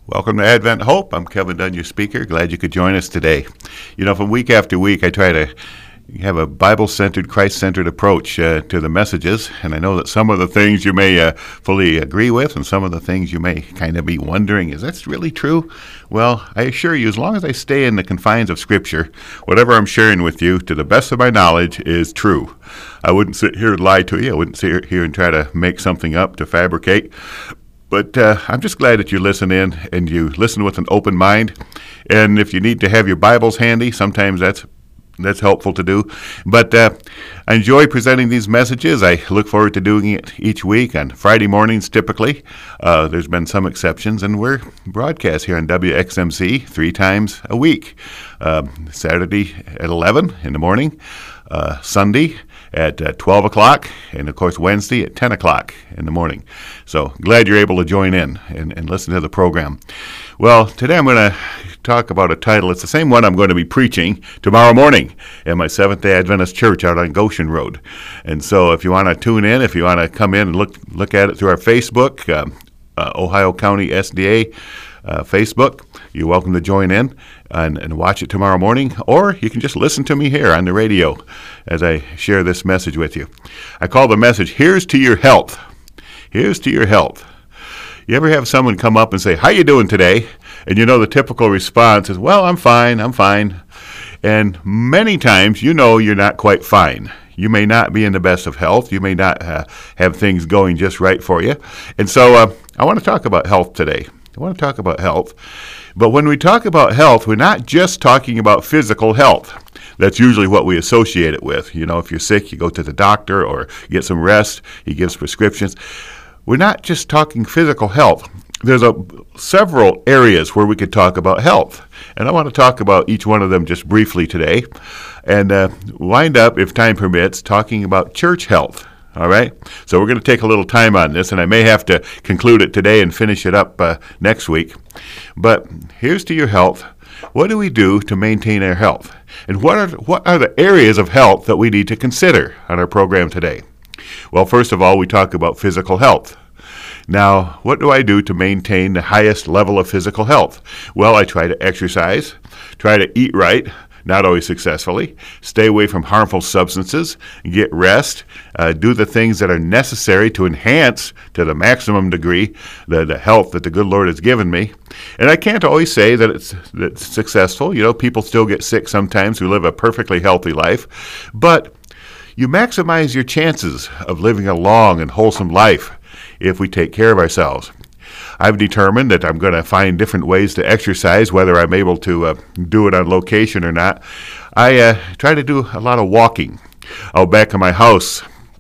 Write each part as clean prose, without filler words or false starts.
Welcome to Advent Hope. I'm Kevin Dunn, your speaker. Glad you could join us today. You know, from week after week, I try to have a Bible-centered, Christ-centered approach to the messages, and I know that some of the things you may fully agree with, and some of the things you may kind of be wondering, is that really true? Well, I assure you, as long as I stay in the confines of Scripture, whatever I'm sharing with you, to the best of my knowledge, is true. I wouldn't sit here and lie to you. I wouldn't sit here and try to make something up, to fabricate. But I'm just glad that you listen in and you listen with an open mind. And if you need to have your Bibles handy, sometimes that's helpful to do. But I enjoy presenting these messages. I look forward to doing it each week on Friday mornings typically. There's been some exceptions, and we're broadcast here on WXMC 3 times a week. Saturday at 11 in the morning, Sunday at 12 o'clock, and of course Wednesday at 10 o'clock in the morning. So glad you're able to join in and listen to the program. Well, today I'm going to talk about a title. It's the same one I'm going to be preaching tomorrow morning at my Seventh-day Adventist Church out on Goshen Road. And so if you want to tune in, if you want to come in and look at it through our Facebook, Ohio County SDA Facebook, you're welcome to join in and watch it tomorrow morning, or you can just listen to me here on the radio as I share this message with you. I call the message, Here's to Your Health. Here's to your health. You ever have someone come up and say, how you doing today? And you know the typical response is, well, I'm fine. And many times you know you're not quite fine. You may not be in the best of health. You may not have things going just right for you. And so I want to talk about health today. I want to talk about health. But when we talk about health, we're not just talking about physical health. That's usually what we associate it with. You know, if you're sick, you go to the doctor or get some rest. He gives prescriptions. We're not just talking physical health. There's several areas where we could talk about health. And I want to talk about each one of them just briefly today and wind up, if time permits, talking about church health. All right? So we're going to take a little time on this, and I may have to conclude it today and finish it up next week. But here's to your health. What do we do to maintain our health? And what are the areas of health that we need to consider on our program today? Well, first of all, we talk about physical health. Now, what do I do to maintain the highest level of physical health? Well, I try to exercise, try to eat right, not always successfully, stay away from harmful substances, get rest, do the things that are necessary to enhance to the maximum degree the health that the good Lord has given me. And I can't always say that it's successful. You know, people still get sick sometimes who live a perfectly healthy life. But you maximize your chances of living a long and wholesome life if we take care of ourselves. I've determined that I'm going to find different ways to exercise, whether I'm able to do it on location or not. I try to do a lot of walking. Out back of my house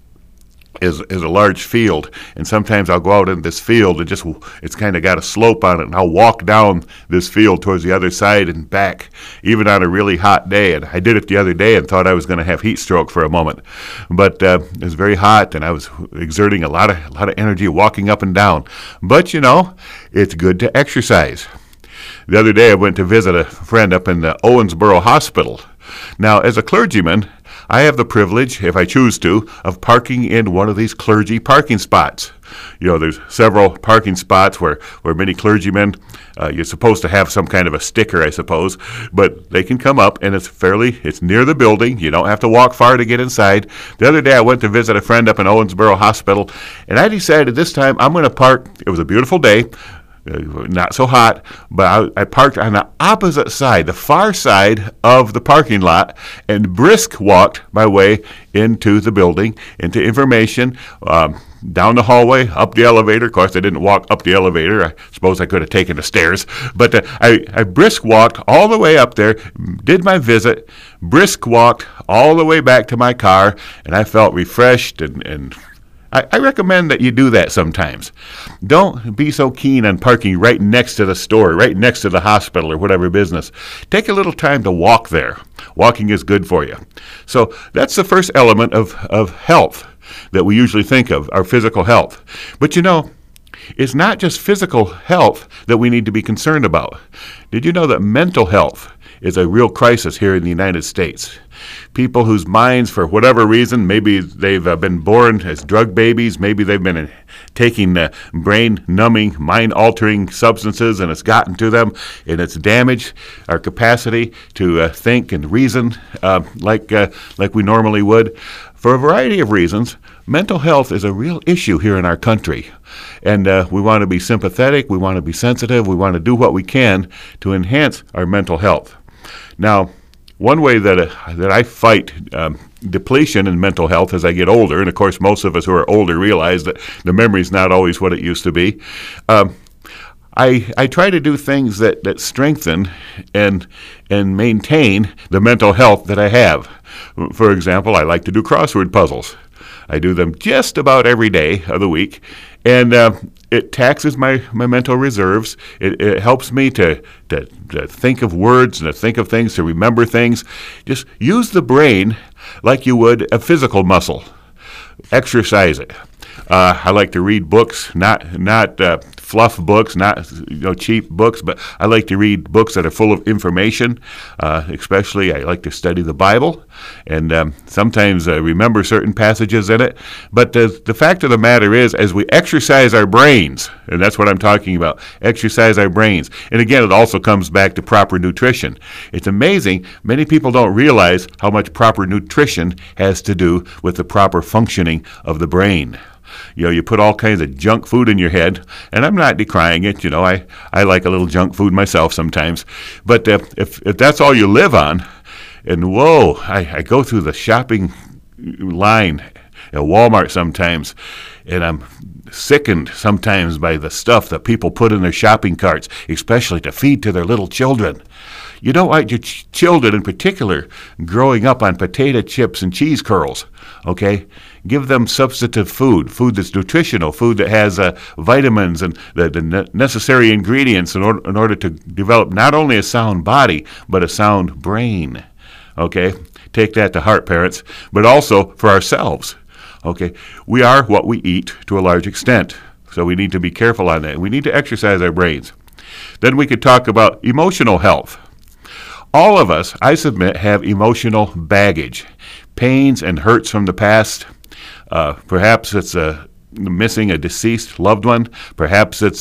is a large field, and sometimes I'll go out in this field and it's kind of got a slope on it, and I'll walk down this field towards the other side and back, even on a really hot day. And I did it the other day and thought I was going to have heat stroke for a moment, but it was very hot, and I was exerting a lot of energy walking up and down. But you know, it's good to exercise. The other day I went to visit a friend up in the Owensboro Hospital. Now, as a clergyman, I have the privilege, if I choose to, of parking in one of these clergy parking spots. You know, there's several parking spots where many clergymen, you're supposed to have some kind of a sticker, I suppose, but they can come up, and it's near the building. You don't have to walk far to get inside. The other day I went to visit a friend up in Owensboro Hospital, and I decided this time I'm going to park. It was a beautiful day. Not so hot, but I parked on the opposite side, the far side of the parking lot, and brisk walked my way into the building, into information, down the hallway, up the elevator. Of course, I didn't walk up the elevator. I suppose I could have taken the stairs. But I brisk walked all the way up there, did my visit, brisk walked all the way back to my car, and I felt refreshed and I recommend that you do that sometimes. Don't be so keen on parking right next to the store, right next to the hospital or whatever business. Take a little time to walk there. Walking is good for you. So that's the first element of health that we usually think of, our physical health. But you know, it's not just physical health that we need to be concerned about. Did you know that mental health is a real crisis here in the United States? People whose minds, for whatever reason, maybe they've been born as drug babies, maybe they've been taking brain-numbing, mind-altering substances, and it's gotten to them, and it's damaged our capacity to think and reason like we normally would. For a variety of reasons, mental health is a real issue here in our country. And we want to be sympathetic, we want to be sensitive, we want to do what we can to enhance our mental health. Now, one way that I fight depletion in mental health as I get older, and of course most of us who are older realize that the memory's not always what it used to be, I try to do things that strengthen and maintain the mental health that I have. For example, I like to do crossword puzzles. I do them just about every day of the week, and it taxes my mental reserves. It helps me to think of words and to think of things, to remember things. Just use the brain like you would a physical muscle. Exercise it. I like to read books, not fluff books, not cheap books, but I like to read books that are full of information. Especially, I like to study the Bible, and sometimes remember certain passages in it. But the fact of the matter is, as we exercise our brains, and that's what I'm talking about, exercise our brains. And again, it also comes back to proper nutrition. It's amazing. Many people don't realize how much proper nutrition has to do with the proper functioning of the brain. You put all kinds of junk food in your head, and I'm not decrying it. I like a little junk food myself sometimes. But if that's all you live on, and whoa, I go through the shopping line at Walmart sometimes, and I'm sickened sometimes by the stuff that people put in their shopping carts, especially to feed to their little children. You don't want your children in particular growing up on potato chips and cheese curls, okay? Give them substantive food that's nutritional, food that has vitamins and the necessary ingredients in order to develop not only a sound body, but a sound brain, okay? Take that to heart, parents, but also for ourselves, okay? We are what we eat to a large extent, so we need to be careful on that. We need to exercise our brains. Then we could talk about emotional health. All of us, I submit, have emotional baggage, pains and hurts from the past. Perhaps it's missing a deceased loved one. Perhaps it's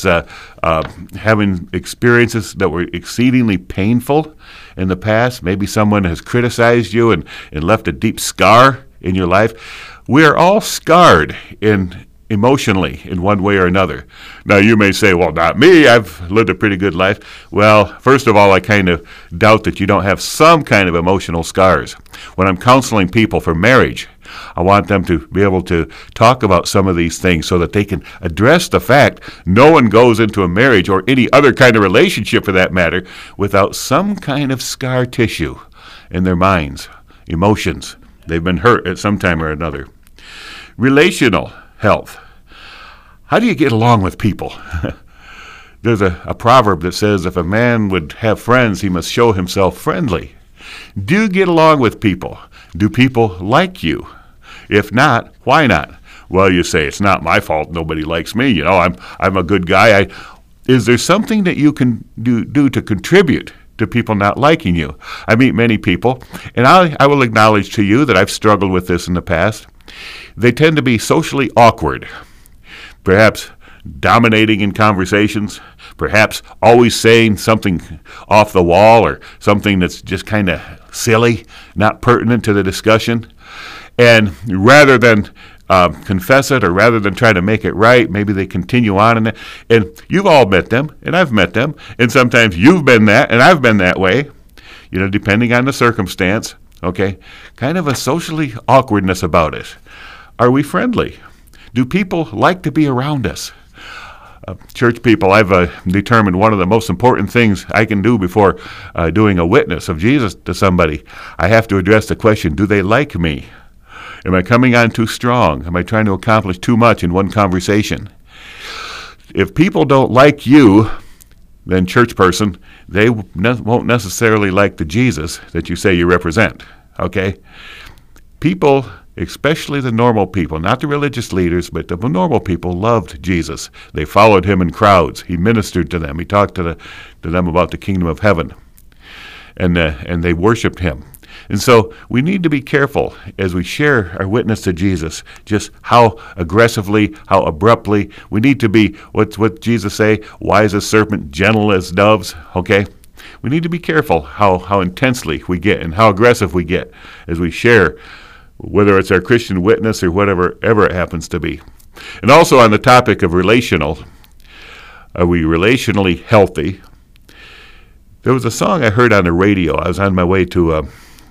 having experiences that were exceedingly painful in the past. Maybe someone has criticized you and left a deep scar in your life. We are all scarred emotionally in one way or another. Now you may say, well, not me, I've lived a pretty good life. Well, first of all, I kind of doubt that you don't have some kind of emotional scars. When I'm counseling people for marriage, I want them to be able to talk about some of these things so that they can address the fact no one goes into a marriage or any other kind of relationship for that matter without some kind of scar tissue in their minds, emotions. They've been hurt at some time or another. Relational health. How do you get along with people? There's a proverb that says if a man would have friends, he must show himself friendly. Do you get along with people? Do people like you? If not, why not? Well, you say, it's not my fault. Nobody likes me. I'm a good guy. Is there something that you can do to contribute to people not liking you? I meet many people, and I will acknowledge to you that I've struggled with this in the past. They tend to be socially awkward, perhaps dominating in conversations, perhaps always saying something off the wall or something that's just kind of silly, not pertinent to the discussion. And rather than confess it or rather than try to make it right, maybe they continue on in it. And you've all met them, and I've met them, and sometimes you've been that, and I've been that way, depending on the circumstance, okay? Kind of a socially awkwardness about it. Are we friendly? Do people like to be around us? Church people, I've determined one of the most important things I can do before doing a witness of Jesus to somebody. I have to address the question, do they like me? Am I coming on too strong? Am I trying to accomplish too much in one conversation? If people don't like you, then church person, they won't necessarily like the Jesus that you say you represent, okay? People, especially the normal people, not the religious leaders, but the normal people loved Jesus. They followed him in crowds. He ministered to them. He talked to them about the kingdom of heaven, and they worshiped him. And so we need to be careful as we share our witness to Jesus, just how aggressively, how abruptly. We need to be, what Jesus say, wise as serpent, gentle as doves, okay? We need to be careful how intensely we get and how aggressive we get as we share, whether it's our Christian witness or whatever it happens to be. And also on the topic of relational, are we relationally healthy? There was a song I heard on the radio. I was on my way to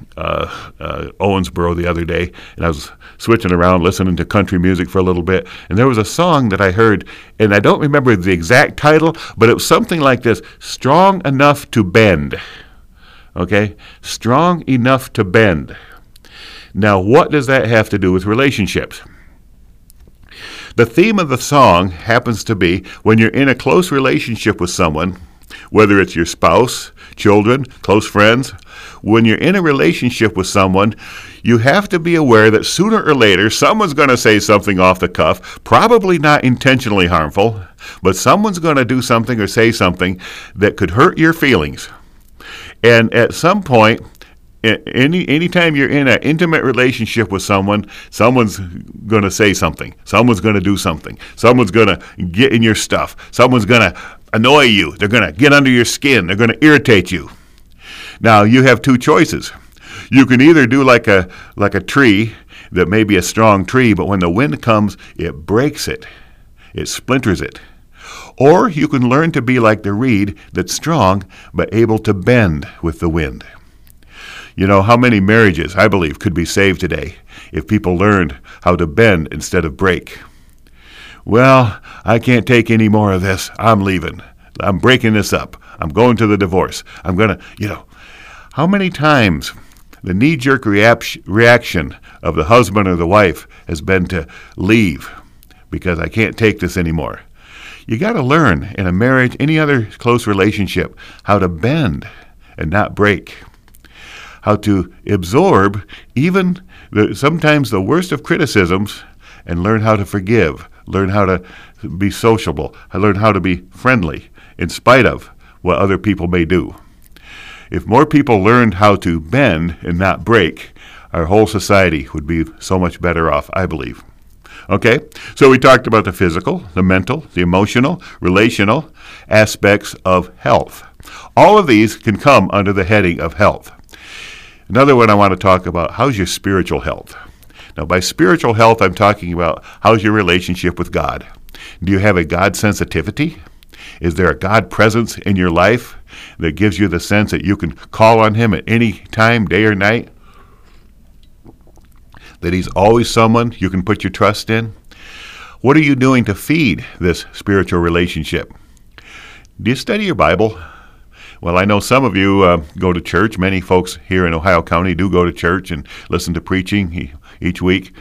Owensboro the other day, and I was switching around listening to country music for a little bit, and there was a song that I heard, and I don't remember the exact title, but it was something like this: Strong Enough to Bend. Okay? Strong enough to bend. Now, what does that have to do with relationships? The theme of the song happens to be when you're in a close relationship with someone, whether it's your spouse, children, close friends, when you're in a relationship with someone, you have to be aware that sooner or later someone's going to say something off the cuff, probably not intentionally harmful, but someone's going to do something or say something that could hurt your feelings. And at some point, anytime you're in an intimate relationship with someone, someone's going to say something. Someone's going to do something. Someone's going to get in your stuff. Someone's going to annoy you. They're going to get under your skin. They're going to irritate you. Now, you have two choices. You can either do like a tree that may be a strong tree, but when the wind comes, it breaks it. It splinters it. Or you can learn to be like the reed that's strong, but able to bend with the wind. You know, how many marriages, I believe, could be saved today if people learned how to bend instead of break? Well, I can't take any more of this. I'm leaving. I'm breaking this up. I'm going to the divorce. I'm going to, how many times the knee-jerk reaction of the husband or the wife has been to leave because I can't take this anymore. You got to learn in a marriage, any other close relationship, how to bend and not break. How to absorb even sometimes the worst of criticisms and learn how to forgive, learn how to be sociable, learn how to be friendly in spite of what other people may do. If more people learned how to bend and not break, our whole society would be so much better off, I believe. Okay, so we talked about the physical, the mental, the emotional, relational aspects of health. All of these can come under the heading of health. Another one I want to talk about, how's your spiritual health? Now, by spiritual health, I'm talking about how's your relationship with God? Do you have a God sensitivity? Is there a God presence in your life that gives you the sense that you can call on Him at any time, day or night? That He's always someone you can put your trust in? What are you doing to feed this spiritual relationship? Do you study your Bible? Well, I know some of you go to church. Many folks here in Ohio County do go to church and listen to preaching each week.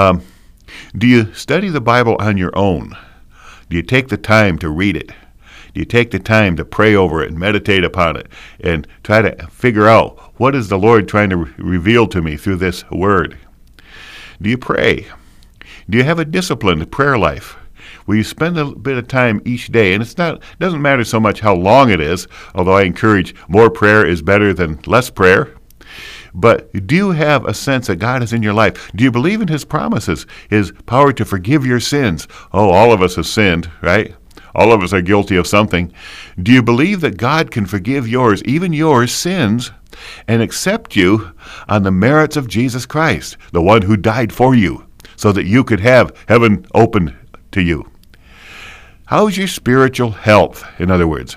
Do you study the Bible on your own? Do you take the time to read it? Do you take the time to pray over it and meditate upon it and try to figure out what is the Lord trying to reveal to me through this word? Do you pray? Do you have a disciplined prayer life? Will you spend a bit of time each day? And it doesn't matter so much how long it is, although I encourage more prayer is better than less prayer. But do you have a sense that God is in your life? Do you believe in His promises, His power to forgive your sins? Oh, all of us have sinned, right? All of us are guilty of something. Do you believe that God can forgive yours, even your sins, and accept you on the merits of Jesus Christ, the one who died for you, so that you could have heaven opened to you? How's your spiritual health, in other words?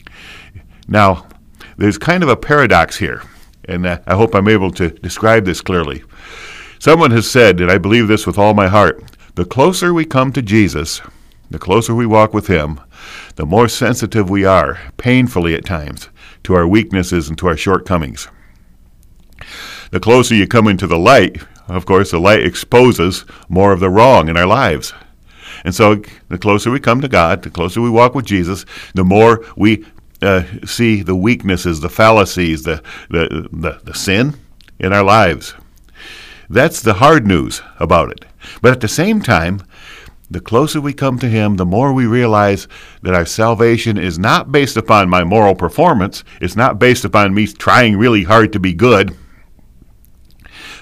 Now, there's kind of a paradox here, and I hope I'm able to describe this clearly. Someone has said, and I believe this with all my heart, the closer we come to Jesus, the closer we walk with Him, the more sensitive we are, painfully at times, to our weaknesses and to our shortcomings. The closer you come into the light, of course, the light exposes more of the wrong in our lives. And so the closer we come to God, the closer we walk with Jesus, the more we see the weaknesses, the fallacies, the sin in our lives. That's the hard news about it. But at the same time, the closer we come to Him, the more we realize that our salvation is not based upon my moral performance. It's not based upon me trying really hard to be good.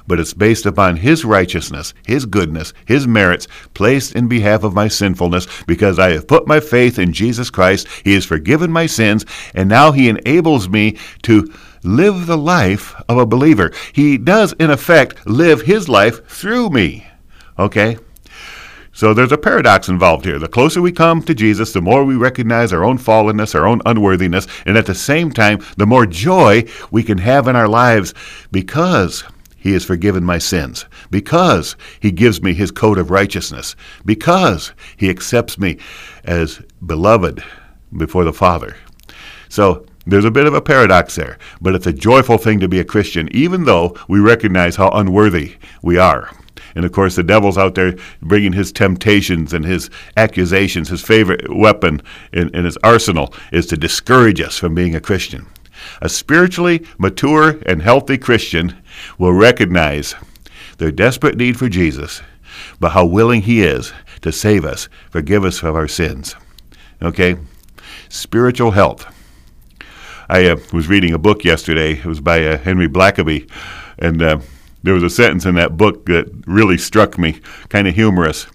but it's based upon his righteousness, his goodness, his merits, placed in behalf of my sinfulness, because I have put my faith in Jesus Christ. He has forgiven my sins, and now he enables me to live the life of a believer. He does, in effect, live his life through me. Okay? So there's a paradox involved here. The closer we come to Jesus, the more we recognize our own fallenness, our own unworthiness, and at the same time, the more joy we can have in our lives because he has forgiven my sins, because he gives me his coat of righteousness, because he accepts me as beloved before the Father. So there's a bit of a paradox there, but it's a joyful thing to be a Christian, even though we recognize how unworthy we are. And of course, the devil's out there bringing his temptations and his accusations. His favorite weapon in his arsenal is to discourage us from being a Christian. A spiritually mature and healthy Christian will recognize their desperate need for Jesus, but how willing he is to save us, forgive us of our sins. Okay? Spiritual health. I was reading a book yesterday. It was by Henry Blackaby, and there was a sentence in that book that really struck me, kind of humorous.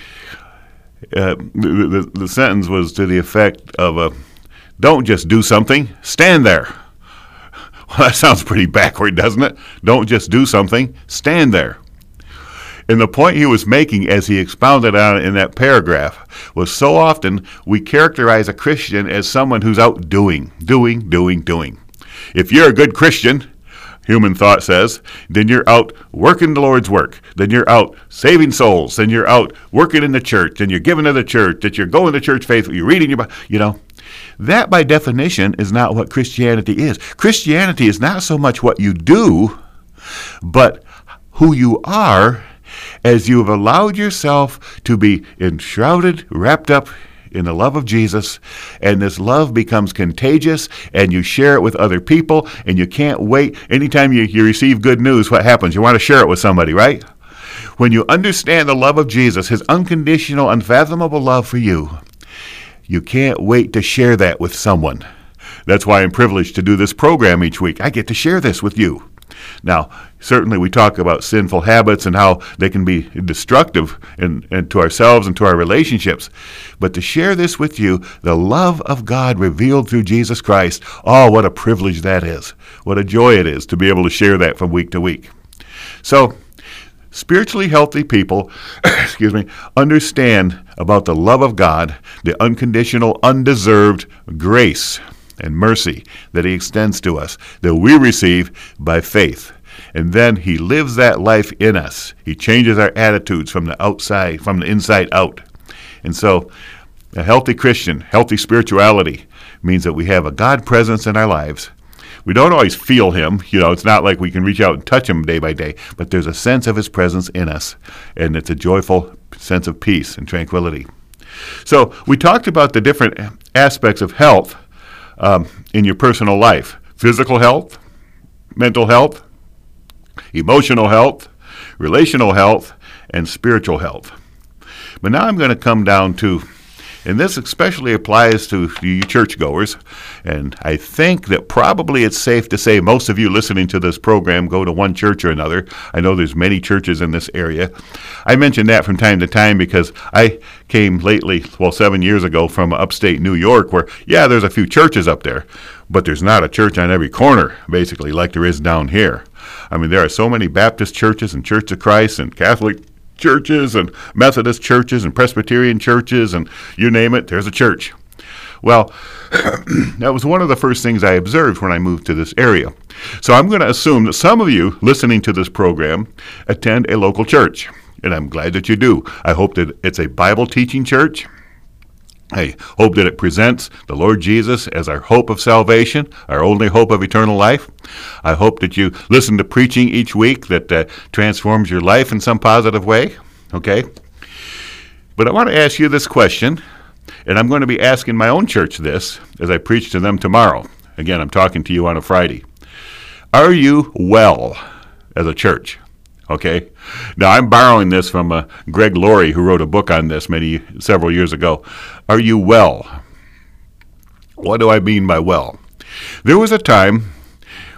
The sentence was to the effect of, don't just do something, stand there. Well, that sounds pretty backward, doesn't it? Don't just do something, stand there. And the point he was making as he expounded on it in that paragraph was so often we characterize a Christian as someone who's out doing. If you're a good Christian, human thought says, then you're out working the Lord's work. Then you're out saving souls. Then you're out working in the church. Then you're giving to the church. That you're going to church faithfully. You're reading your Bible. That by definition is not what Christianity is. Christianity is not so much what you do, but who you are as you have allowed yourself to be enshrouded, wrapped up in the love of Jesus, and this love becomes contagious, and you share it with other people, and you can't wait. Anytime you receive good news, what happens? You want to share it with somebody, right? When you understand the love of Jesus, his unconditional, unfathomable love for you, you can't wait to share that with someone. That's why I'm privileged to do this program each week. I get to share this with you. Now, certainly we talk about sinful habits and how they can be destructive and to ourselves and to our relationships. But to share this with you, the love of God revealed through Jesus Christ, oh, what a privilege that is. What a joy it is to be able to share that from week to week. So, spiritually healthy people, understand about the love of God, the unconditional, undeserved grace and mercy that he extends to us, that we receive by faith. And then he lives that life in us. He changes our attitudes from the outside, from the inside out. And so a healthy Christian, healthy spirituality means that we have a God presence in our lives. We don't always feel him. It's not like we can reach out and touch him day by day, but there's a sense of his presence in us, and it's a joyful sense of peace and tranquility. So we talked about the different aspects of health in your personal life: physical health, mental health, emotional health, relational health, and spiritual health. But now I'm going to come down to, and this especially applies to you churchgoers, and I think that probably it's safe to say most of you listening to this program go to one church or another. I know there's many churches in this area. I mention that from time to time because I came lately, 7 years ago, from upstate New York where, there's a few churches up there, but there's not a church on every corner, basically, like there is down here. I mean, there are so many Baptist churches and Church of Christ and Catholic churches and Methodist churches and Presbyterian churches, and you name it, there's a church. Well, that was one of the first things I observed when I moved to this area. So I'm going to assume that some of you listening to this program attend a local church, and I'm glad that you do. I hope that it's a Bible teaching church. I hope that it presents the Lord Jesus as our hope of salvation, our only hope of eternal life. I hope that you listen to preaching each week that transforms your life in some positive way, okay? But I want to ask you this question, and I'm going to be asking my own church this as I preach to them tomorrow. Again, I'm talking to you on a Friday. Are you well as a church? Okay. Now, I'm borrowing this from Greg Laurie, who wrote a book on this several years ago. Are you well? What do I mean by well? There was a time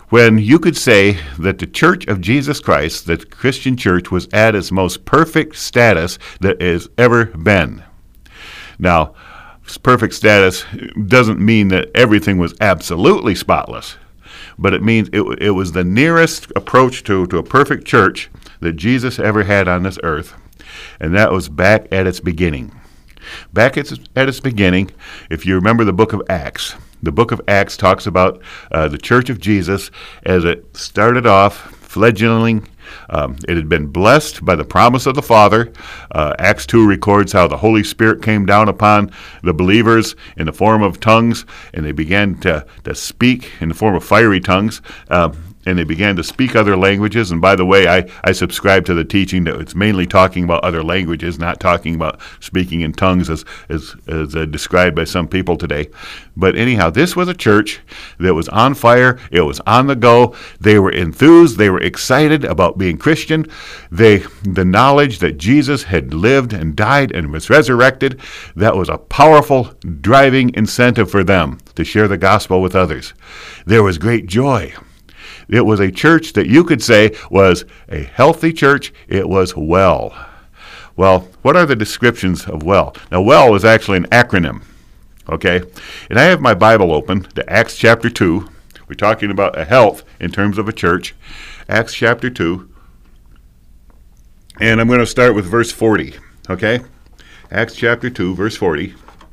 when you could say that the Church of Jesus Christ, the Christian church, was at its most perfect status that has ever been. Now, perfect status doesn't mean that everything was absolutely spotless, but it means it was the nearest approach to a perfect church that Jesus ever had on this earth, and that was back at its beginning. Back at its beginning, if you remember the book of Acts talks about the Church of Jesus as it started off fledgling. It had been blessed by the promise of the Father. Acts 2 records how the Holy Spirit came down upon the believers in the form of tongues, and they began to speak in the form of fiery tongues. And they began to speak other languages. And by the way, I subscribe to the teaching that it's mainly talking about other languages, not talking about speaking in tongues as described by some people today. But anyhow, this was a church that was on fire. It was on the go. They were enthused. They were excited about being Christian. The knowledge that Jesus had lived and died and was resurrected, that was a powerful driving incentive for them to share the gospel with others. There was great joy. It was a church that you could say was a healthy church. It was well. Well, what are the descriptions of well? Now, well is actually an acronym, okay? And I have my Bible open to Acts chapter 2. We're talking about a health in terms of a church. Acts chapter 2. And I'm going to start with verse 40, okay? Acts chapter 2, verse 40.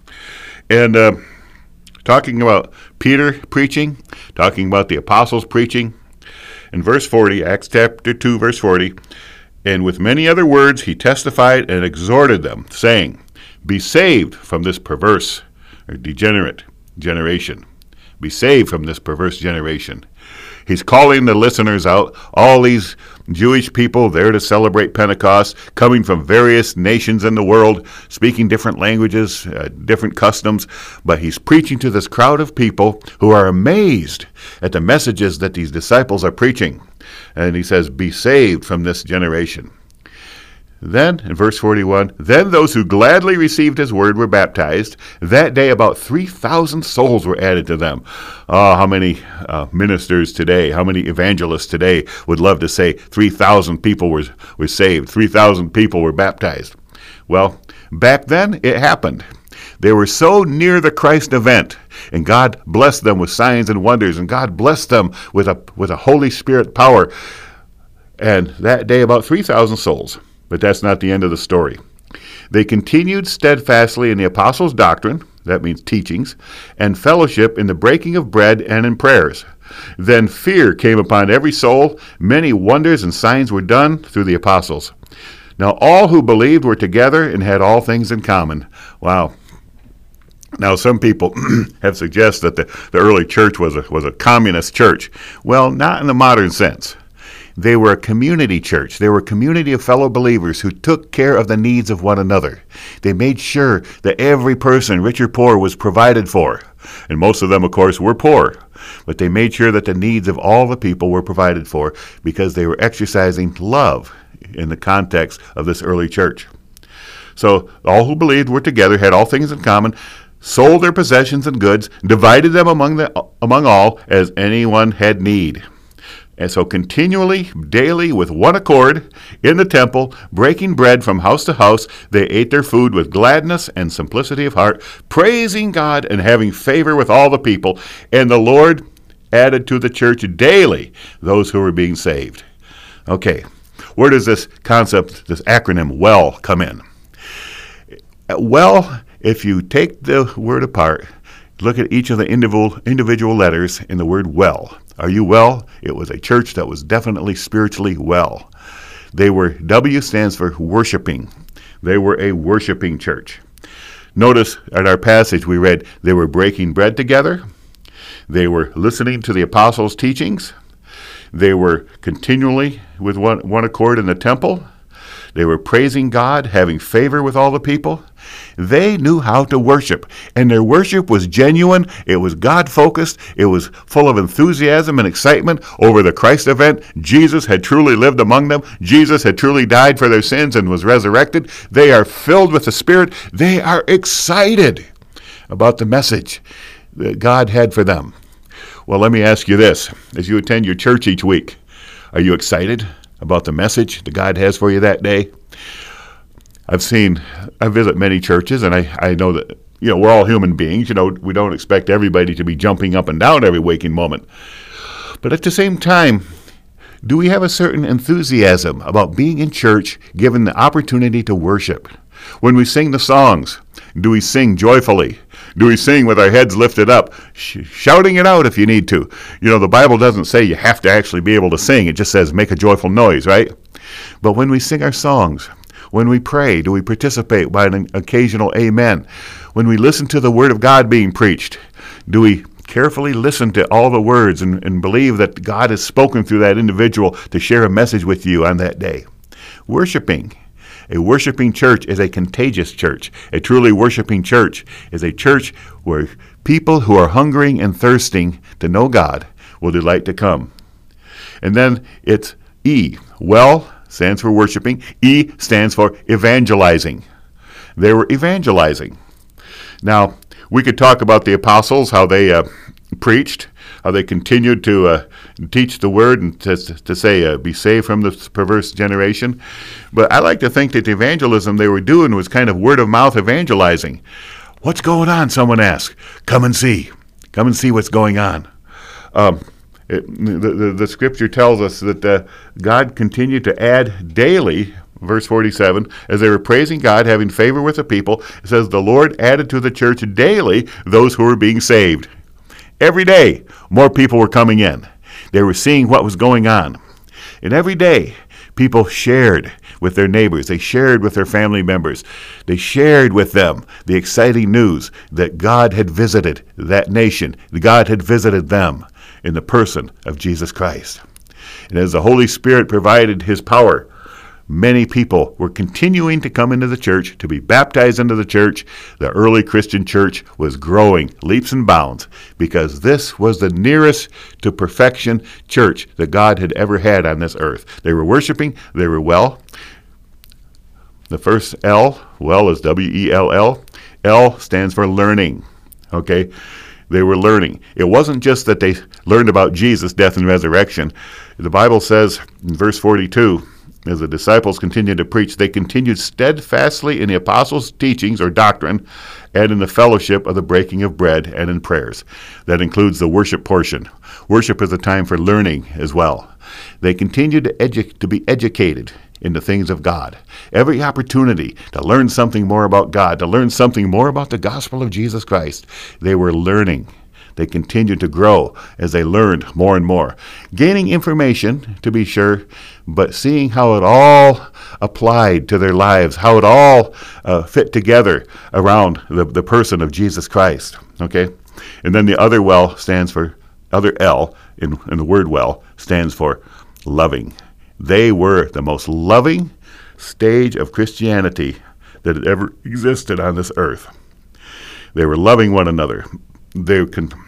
And talking about Peter preaching, talking about the apostles preaching. In verse 40, Acts chapter 2, verse 40, and with many other words he testified and exhorted them, saying, be saved from this perverse or degenerate generation. Be saved from this perverse generation. He's calling the listeners out, all these Jewish people there to celebrate Pentecost, coming from various nations in the world, speaking different languages, different customs, but he's preaching to this crowd of people who are amazed at the messages that these disciples are preaching. And he says, be saved from this generation. Then, in verse 41, then those who gladly received his word were baptized. That day about 3,000 souls were added to them. Oh, how many ministers today, how many evangelists today would love to say 3,000 people were saved, 3,000 people were baptized. Well, back then it happened. They were so near the Christ event, and God blessed them with signs and wonders, and God blessed them with a Holy Spirit power. And that day about 3,000 souls. But that's not the end of the story. They continued steadfastly in the apostles' doctrine, that means teachings, and fellowship in the breaking of bread and in prayers. Then fear came upon every soul. Many wonders and signs were done through the apostles. Now all who believed were together and had all things in common. Wow. Now some people have suggested that the early church was a communist church. Well, not in the modern sense. They were a community church. They were a community of fellow believers who took care of the needs of one another. They made sure that every person, rich or poor, was provided for. And most of them, of course, were poor. But they made sure that the needs of all the people were provided for because they were exercising love in the context of this early church. So all who believed were together, had all things in common, sold their possessions and goods, divided them among all as anyone had need. And so continually, daily, with one accord, in the temple, breaking bread from house to house, they ate their food with gladness and simplicity of heart, praising God and having favor with all the people. And the Lord added to the church daily those who were being saved. Okay, where does this concept, this acronym, WELL, come in? Well, if you take the word apart, look at each of the individual letters in the word well. Are you well? It was a church that was definitely spiritually well. W stands for worshiping. They were a worshiping church. Notice at our passage we read they were breaking bread together. They were listening to the apostles' teachings. They were continually with one accord in the temple. They were praising God, having favor with all the people. They knew how to worship, and their worship was genuine. It was God-focused. It was full of enthusiasm and excitement over the Christ event. Jesus had truly lived among them. Jesus had truly died for their sins and was resurrected. They are filled with the Spirit. They are excited about the message that God had for them. Well, let me ask you this. As you attend your church each week, are you excited about the message that God has for you that day? I visit many churches, and I know that, we're all human beings. We don't expect everybody to be jumping up and down every waking moment. But at the same time, do we have a certain enthusiasm about being in church, given the opportunity to worship? When we sing the songs, do we sing joyfully? Do we sing with our heads lifted up, shouting it out if you need to? The Bible doesn't say you have to actually be able to sing. It just says make a joyful noise, right? But when we sing our songs, when we pray, do we participate by an occasional amen? When we listen to the Word of God being preached, do we carefully listen to all the words and believe that God has spoken through that individual to share a message with you on that day? A worshiping church is a contagious church. A truly worshiping church is a church where people who are hungering and thirsting to know God will delight to come. And then it's E. Well stands for worshiping. E stands for evangelizing. They were evangelizing. Now, we could talk about the apostles, how they preached, how they continued to teach the word and to say, be saved from this perverse generation. But I like to think that the evangelism they were doing was kind of word-of-mouth evangelizing. What's going on, someone asked. Come and see. Come and see what's going on. The scripture tells us that God continued to add daily, verse 47, as they were praising God, having favor with the people. It says, the Lord added to the church daily those who were being saved. Every day, more people were coming in. They were seeing what was going on. And every day, people shared with their neighbors. They shared with their family members. They shared with them the exciting news that God had visited that nation. God had visited them in the person of Jesus Christ. And as the Holy Spirit provided his power, many people were continuing to come into the church, to be baptized into the church. The early Christian church was growing leaps and bounds because this was the nearest to perfection church that God had ever had on this earth. They were worshiping. They were well. The first L, well, is W-E-L-L. L stands for learning. Okay? They were learning. It wasn't just that they learned about Jesus' death and resurrection. The Bible says in verse 42, as the disciples continued to preach, they continued steadfastly in the apostles' teachings or doctrine and in the fellowship of the breaking of bread and in prayers. That includes the worship portion. Worship is a time for learning as well. They continued to be educated in the things of God. Every opportunity to learn something more about God, to learn something more about the gospel of Jesus Christ, they were learning. They continued to grow as they learned more and more, gaining information, to be sure, but seeing how it all applied to their lives, how it all fit together around the person of Jesus Christ. Okay, and then the other well stands for, other L in the word well stands for loving. They were the most loving stage of Christianity that had ever existed on this earth. They were loving one another. They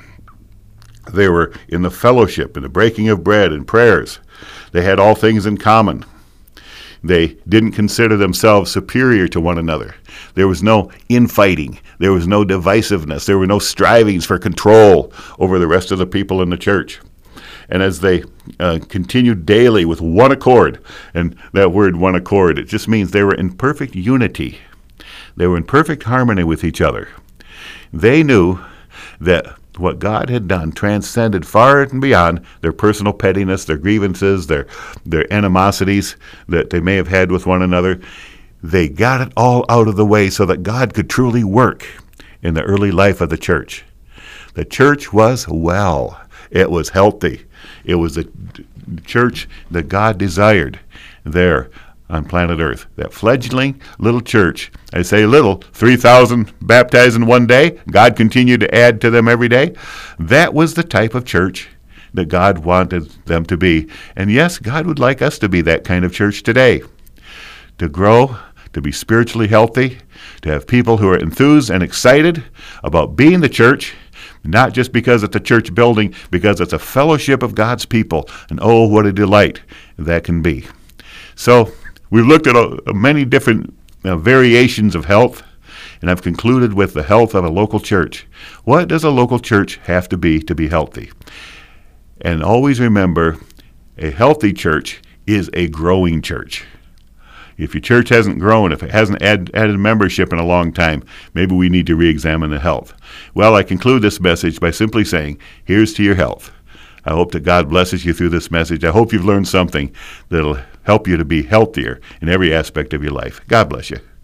were in the fellowship, in the breaking of bread and prayers. They had all things in common. They didn't consider themselves superior to one another. There was no infighting. There was no divisiveness. There were no strivings for control over the rest of the people in the church. And as they continued daily with one accord, and that word one accord, it just means they were in perfect unity. They were in perfect harmony with each other. They knew that what God had done transcended far and beyond their personal pettiness, their grievances, their animosities that they may have had with one another. They got it all out of the way so that God could truly work in the early life of the church. The church was well. It was healthy. It was the church that God desired there on planet Earth. That fledgling little church, I say little, 3,000 baptized in one day, God continued to add to them every day. That was the type of church that God wanted them to be. And yes, God would like us to be that kind of church today. To grow, to be spiritually healthy, to have people who are enthused and excited about being the church, not just because it's a church building, because it's a fellowship of God's people. And oh, what a delight that can be. So we've looked at many different variations of health, And I've concluded with the health of a local church. What does a local church have to be healthy? And always remember, a healthy church is a growing church. If your church hasn't grown, if it hasn't added membership in a long time, maybe we need to re-examine the health. Well, I conclude this message by simply saying, here's to your health. I hope that God blesses you through this message. I hope you've learned something that'll help you to be healthier in every aspect of your life. God bless you.